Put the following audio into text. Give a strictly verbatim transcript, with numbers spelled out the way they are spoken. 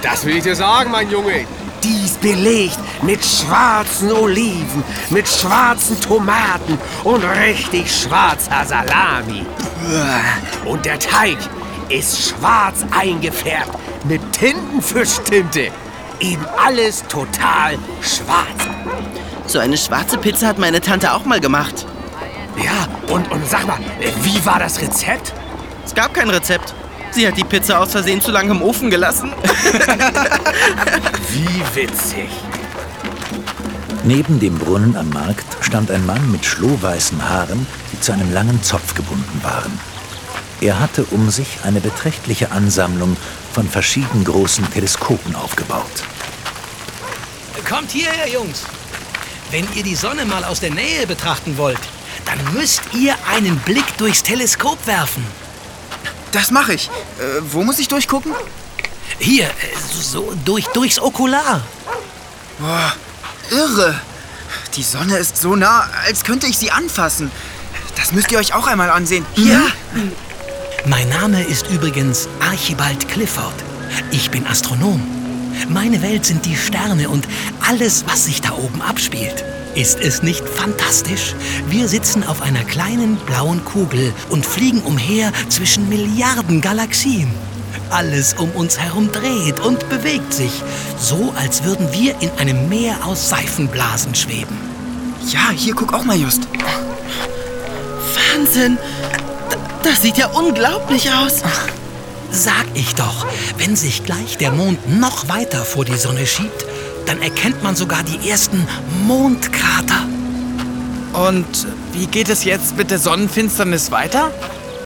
Das will ich dir sagen, mein Junge. Die ist belegt mit schwarzen Oliven, mit schwarzen Tomaten und richtig schwarzer Salami. Und der Teig ist schwarz eingefärbt mit Tintenfischtinte. Eben alles total schwarz. So eine schwarze Pizza hat meine Tante auch mal gemacht. Ja, und, und sag mal, wie war das Rezept? Es gab kein Rezept. Sie hat die Pizza aus Versehen zu lange im Ofen gelassen. Wie witzig. Neben dem Brunnen am Markt stand ein Mann mit schlohweißen Haaren, die zu einem langen Zopf gebunden waren. Er hatte um sich eine beträchtliche Ansammlung von verschieden großen Teleskopen aufgebaut. Kommt hierher, Jungs. Wenn ihr die Sonne mal aus der Nähe betrachten wollt, dann müsst ihr einen Blick durchs Teleskop werfen. Das mache ich. Äh, wo muss ich durchgucken? Hier, so durch, durchs Okular. Boah, irre. Die Sonne ist so nah, als könnte ich sie anfassen. Das müsst ihr euch auch einmal ansehen. Hier. Ja. Mein Name ist übrigens Archibald Clifford. Ich bin Astronom. Meine Welt sind die Sterne und alles, was sich da oben abspielt. Ist es nicht fantastisch? Wir sitzen auf einer kleinen blauen Kugel und fliegen umher zwischen Milliarden Galaxien. Alles um uns herum dreht und bewegt sich, so als würden wir in einem Meer aus Seifenblasen schweben. Ja, hier, guck auch mal, Just. Wahnsinn! D- Das sieht ja unglaublich aus. Sag ich doch, wenn sich gleich der Mond noch weiter vor die Sonne schiebt, dann erkennt man sogar die ersten Mondkrater. Und wie geht es jetzt mit der Sonnenfinsternis weiter?